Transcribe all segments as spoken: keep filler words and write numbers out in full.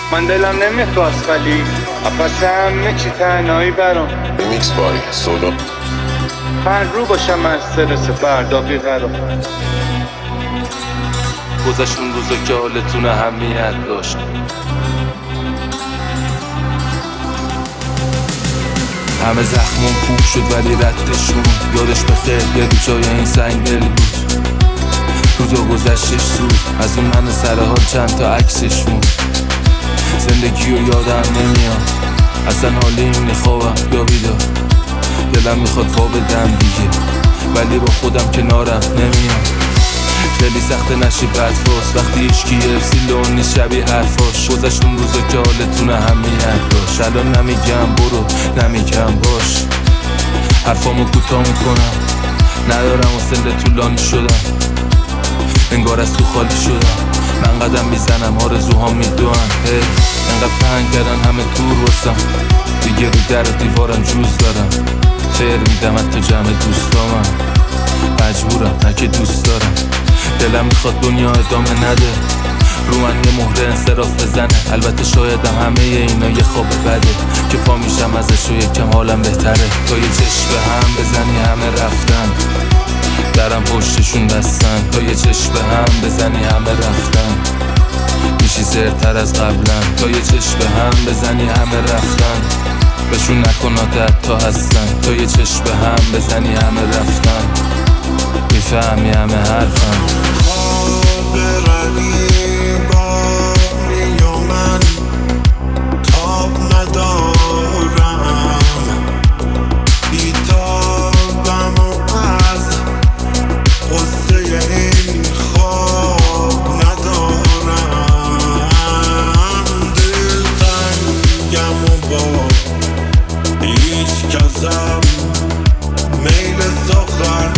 من دلم نمیخواست ولی افس همه چی تنهایی برام. ریمیکس بای سولو. هر رو باشم از استرس فردا بیقرار. گذشون روزا که حالتون اهمیت داشت. همه زخمون خوب شد ولی ردشون یادش بخیر یه رو جای این سنگل بود. روزا گذشتش زود از اون من سر حال چند تا عکسشون. زندگی رو یادم نمیاد اصلا حالی اینه خوابم یا بیدار. دلم میخواد خواب بدم دیگه ولی با خودم کنارم نمیاد. خیلی سخته نشی بدفاست وقتی ایشکی ارسی لون نیست شبیه حرفاش. گذشتون روزا که حالتون اهمیت داشت. الان نمیگم برو نمیگم باش. حرفامو کوتاه میکنم ندارم و سنده طولانی شدم. انگار از تو خالی شدم. من قدم میزنم آرزوهام میدونن. هی انقدر پنگ کردن همه دور واسم. دیگه رو در و دیوارم جوز دارم. خیر میدم حتی جمع دوستامم. مجبورم نه که دوست دارم. دلم میخواد دنیا ادامه نده. رو من یه مهره انصراف بزنه. البته شایدم همه اینا یه خواب بده که پا میشم ازش و یکم حالم بهتره. تا یه چشم به هم بزنی همه رفتن. درم پشتشون بستن. تا یه چشم به هم بزنی همه رفتن. میشی زرتر از قبلا. تا یه چشم به هم بزنی همه رفتن. بهشون نکن عادت تا هستن. تا یه چشم به هم بزنی همه رفتن. میفهمی همه حرفم. خواب رقیبانی و من تاب ندارم. بیتابم و از غصه این خواب ندارم. دلتنگم و با هیچ کسم میل سخن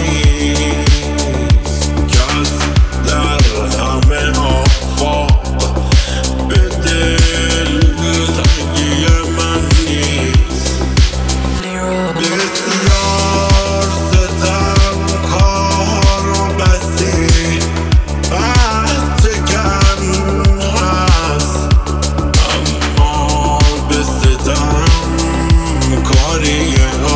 نیست. کس در همه آفاق به دل تنگی من نیست. بسیار ستم کار و بسی بحث کن هست. اما به ستم کاری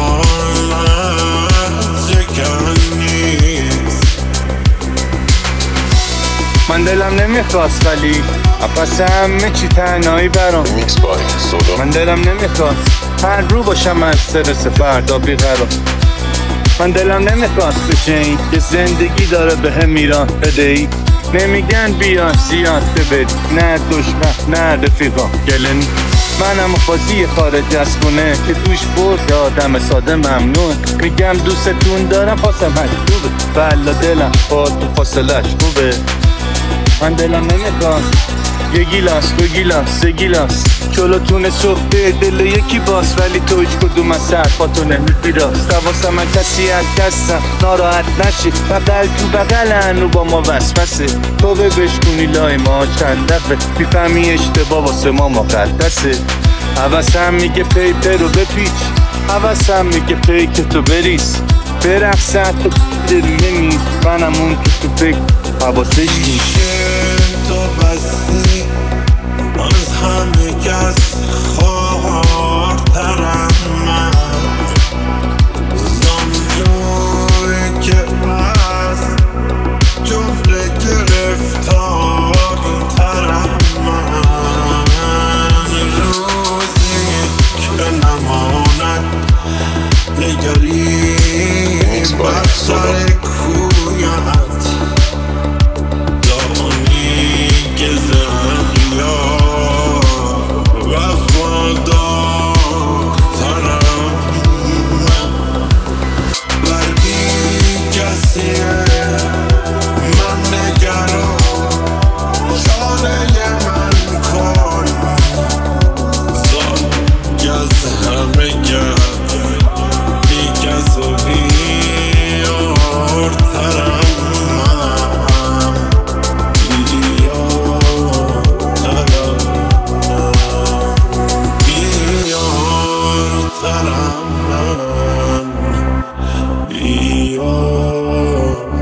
من دلم نمیخواست ولی افس همه چی تنهایی برام. ریمیکس بای سولو. من دلم نمیخواست هر رو باشم از استرس فردا بیقرار. من دلم نمیخواست بشه این که زندگی داره به هم میران بدهی. نمیگن بیان زیاد ببری نه دشمن نه رفیقا گلنی. منم بازی خارج از خونه که توش برد آدم ساده ممنون. میگم دوستتون دارم پاسم مجبوبه بلا دلم با تو فاصلش خوبه. من دلم نمیخواد یه گیلاس دو گیلاس سه گیلاس جلوتونه سفته دل یکی باس. ولی تو هیچ کدوم از حرفاتو نمیدی راست. حواسم من کسی از دستم ناراحت نشی. بغل تو بغلن رو با ما وسوسه. تو به بشکونی لای ما چند دفعه میفهمی اشتباه واسه ما مقدسه. حواسم میگه پیپر رو بپیچ. حواسم میگه پی که تو بریز برقص تو دل نمی. منم اون که تو فکر حواسش نیست. تو بستی از همه کس خواهرترم من. زانجوی که از جمله گرفتاری ترم من. روزی که نماند نگریم بر سر کویت.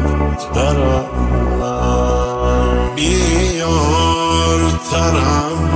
بیار ترم